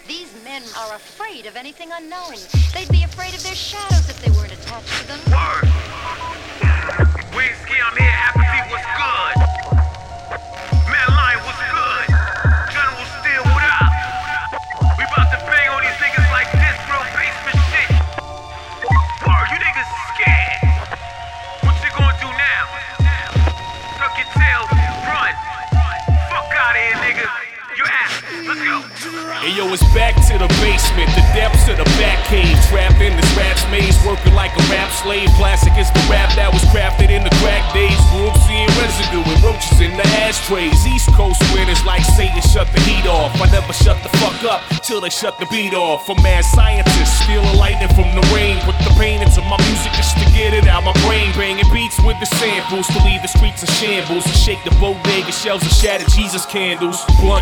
These men are afraid of anything unknown. They'd be afraid of their shadows if they weren't attached to them. Word. Whiskey, I'm here. Apathy was good. Madeline was good. General Steel, what up? We about to bang on these niggas like this, real basement shit. Word, you niggas scared. What you gonna do now? Tuck your tail, run. Fuck out of here, nigga. You're ass. Let's go. Hey yo, it's back to the basement, the depths of the back cave. Trapped in this rap's maze, working like a rap slave. Classic is the rap that was crafted in the crack days. Room seeing residue and roaches in the ashtrays. East Coast winners like Satan shut the heat off. I never shut the fuck up till they shut the beat off. A mad scientist, stealing lightning from the rain. Put the pain into my music just to get it out my brain. Banging beats with the samples to leave the streets in shambles and shake the bodega shelves of shattered Jesus candles. Blunt